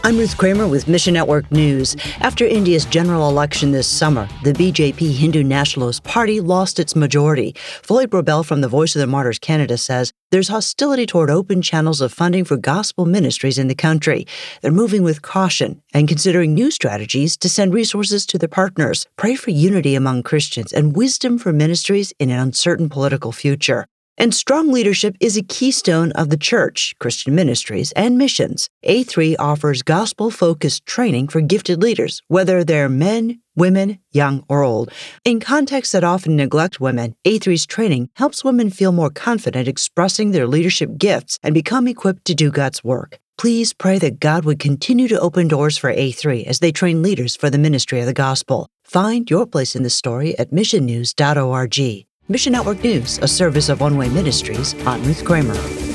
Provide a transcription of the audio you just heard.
I'm Ruth Kramer with Mission Network News. After India's general election this summer, the BJP Hindu Nationalist Party lost its majority. Floyd Brobel from the Voice of the Martyrs Canada says there's hostility toward open channels of funding for gospel ministries in the country. They're moving with caution and considering new strategies to send resources to their partners. Pray for unity among Christians and wisdom for ministries in an uncertain political future. And strong leadership is a keystone of the church, Christian ministries, and missions. A3 offers gospel-focused training for gifted leaders, whether they're men, women, young, or old. In contexts that often neglect women, A3's training helps women feel more confident expressing their leadership gifts and become equipped to do God's work. Please pray that God would continue to open doors for A3 as they train leaders for the ministry of the gospel. Find your place in the story at missionnews.org. Mission Network News, a service of One Way Ministries. I'm Ruth Kramer.